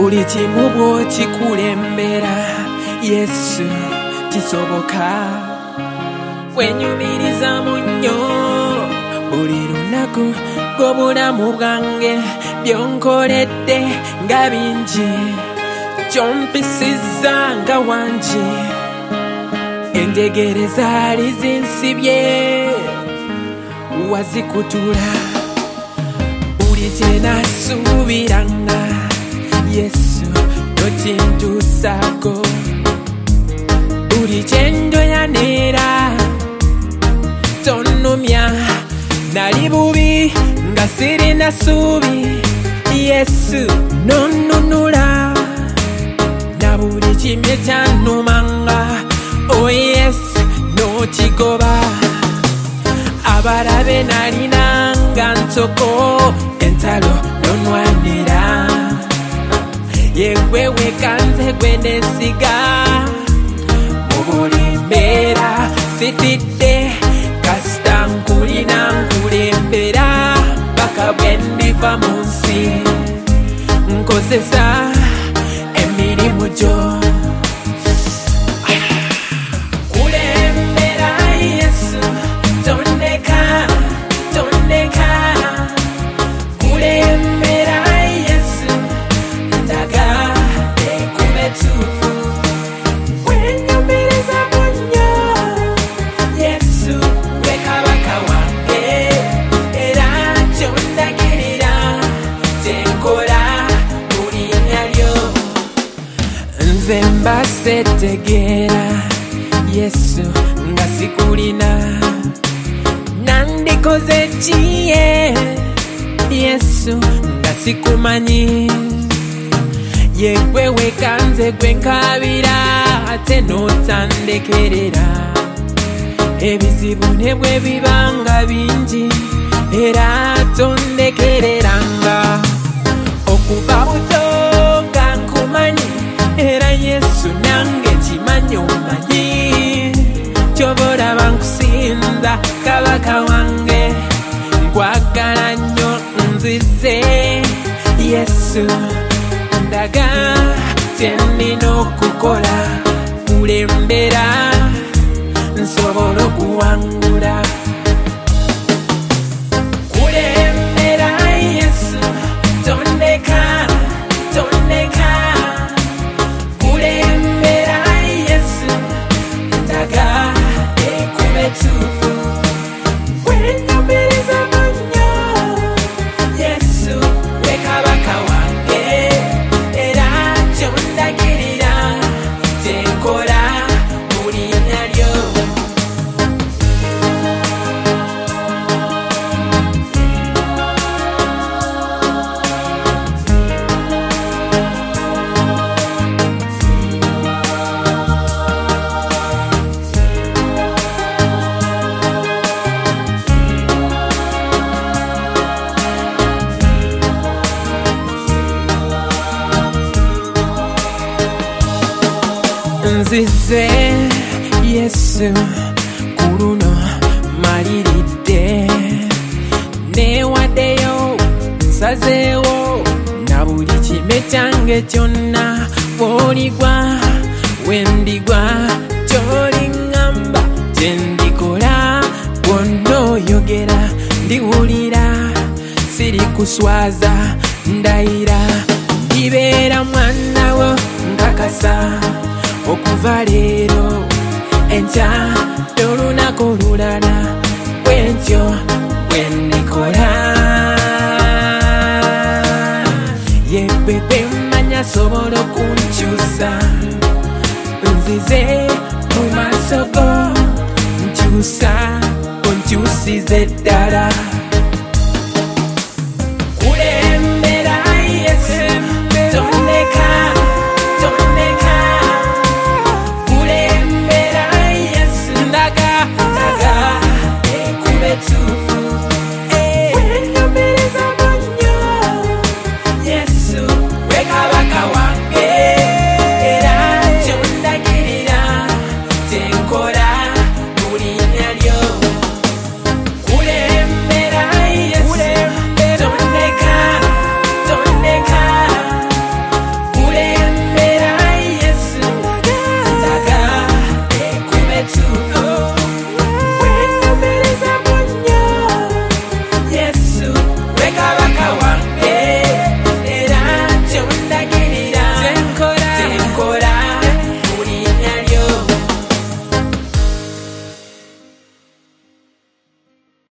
buli kimu bw'okikulembera Yesu kisoboka. Wenyumiriza munnyo buli lunaku gw'obulamu bwange, byonkoledde nga bingi, kyompisizza nga wangi. Enjegere zaali zinsibye wazikutula, buli kye nasuubiranga Yesu tokintuusaako, buli kye ndoyanira tonumya. Nali bubi nga sirina ssuubi, Yesu nonnunula, na buli kimu ekyannumanga, oh yes, n'okigoba. Abalabe nalinanga ntoko, entalo nonwanira, yewe wekanze gwe nesiga. Mu buli mbeera sitidde, kasita nkulina nkulembera, paka bwe ndiva mu nsi nkozesa emirimu gyo. Kulembera Yesu tondeka, tondeka. Kulembera Yesu ndaga ekube tuufu. Wenyumiriza munnyo Yesu gwe kabaka wange, era kyondagirira kyenkola mu linnya lyo. Nze mbase tegeera Yesu nga sikulina, nandikoze kiye Yesu nga sikumanyi. Yegwe wekanze gwe nkabira, ate n'otandekerera. Ebizibu ne bwe bibanga bingi, era tondekereranga. Okuva buto nga nkumanyi, era Yesu nange kimanyi omanyi. Ky'oba olaba nkusinza kabaka wange, nkwagala nnyo nzize Yesu, ndaga kye nnina okukola, kulembera nsobola okuwangula. Kulembera Yesu tondeka, tondeka. Kulembera Yesu ndaga ekube tuufu. Wenyumiriza munnyo Yesu gwe kabaka wange, era kyondagirira kyenkola mu linnya lyo. Nzize Yesu ku luno maliridde, newaddeyo nsazeewo, na buli kime kyange kyonna bw'oligwa wendigwa, ky'oliŋŋamba kye ndikola, bw'onna oyogera ndiwulira, siri kuswaza ndayira, ndibeera mwana wo nkakasa. Okuva leero enkya n'olunaku olulala, bwentyo bwe ndikola. Yegwe gwe mmanya asobola okunkyusa, nzize mu maaso go, nkyusa onkyusize ddala.